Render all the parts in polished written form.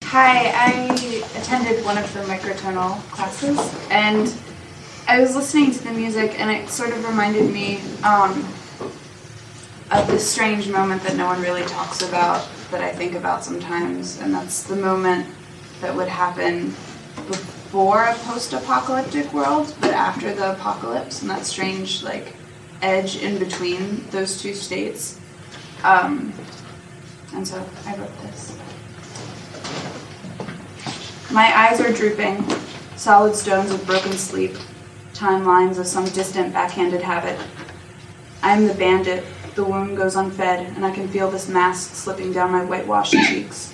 Hi, I attended one of the microtonal classes, and I was listening to the music, and it sort of reminded me of this strange moment that no one really talks about, that I think about sometimes, and that's the moment that would happen before a post-apocalyptic world, but after the apocalypse, and that strange, edge in between those two states. And so I wrote this. My eyes are drooping, solid stones of broken sleep, timelines of some distant backhanded habit. I am the bandit, the wound goes unfed, and I can feel this mask slipping down my whitewashed cheeks.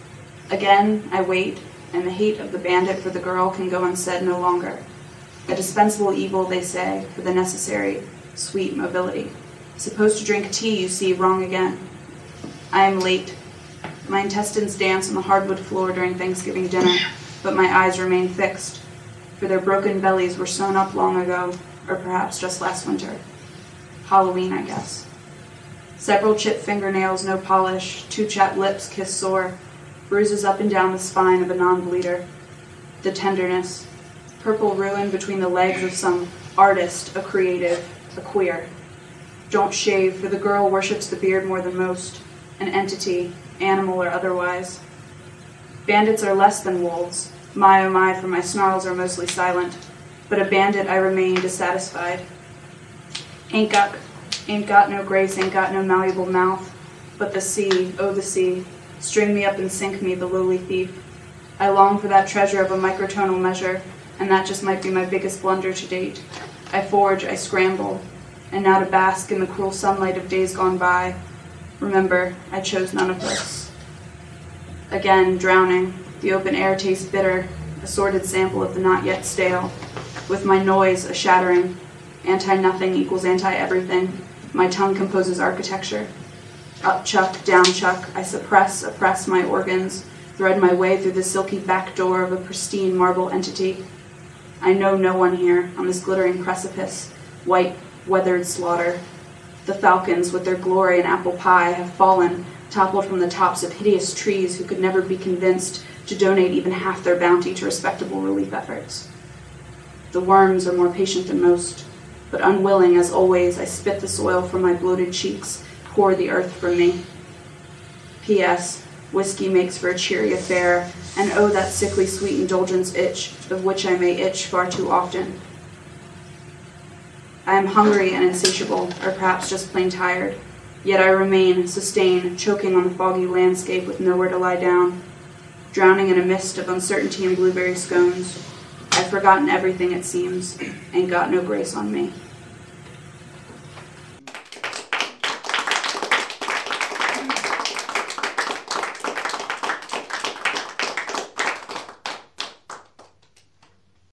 Again, I wait, and the hate of the bandit for the girl can go unsaid no longer. A dispensable evil, they say, for the necessary, sweet mobility. Supposed to drink tea, you see, wrong again. I am late. My intestines dance on the hardwood floor during Thanksgiving dinner, but my eyes remain fixed, for their broken bellies were sewn up long ago, or perhaps just last winter. Halloween, I guess. Several chipped fingernails, no polish, two chapped lips kiss sore, bruises up and down the spine of a non-bleeder. The tenderness, purple ruin between the legs of some artist, a creative, a queer. Don't shave, for the girl worships the beard more than most, an entity, animal or otherwise. Bandits are less than wolves. My, oh my, for my snarls are mostly silent, but a bandit I remain dissatisfied. Ain't got no grace, ain't got no malleable mouth, but the sea, oh the sea, string me up and sink me, the lowly thief. I long for that treasure of a microtonal measure, and that just might be my biggest blunder to date. I forge, I scramble, and now to bask in the cruel sunlight of days gone by. Remember, I chose none of this. Again, drowning, the open air tastes bitter, a sordid sample of the not yet stale. With my noise, a shattering, anti-nothing equals anti-everything. My tongue composes architecture. Up chuck, down chuck, I oppress my organs, thread my way through the silky back door of a pristine marble entity. I know no one here, on this glittering precipice, white, weathered slaughter. The falcons, with their glory in apple pie, have fallen, toppled from the tops of hideous trees who could never be convinced to donate even half their bounty to respectable relief efforts. The worms are more patient than most, but unwilling, as always, I spit the soil from my bloated cheeks, pour the earth from me. P.S. Whiskey makes for a cheery affair, and oh, that sickly sweet indulgence itch, of which I may itch far too often. I am hungry and insatiable, or perhaps just plain tired, yet I remain, sustained, choking on the foggy landscape with nowhere to lie down, drowning in a mist of uncertainty and blueberry scones. I've forgotten everything, it seems, and got no grace on me.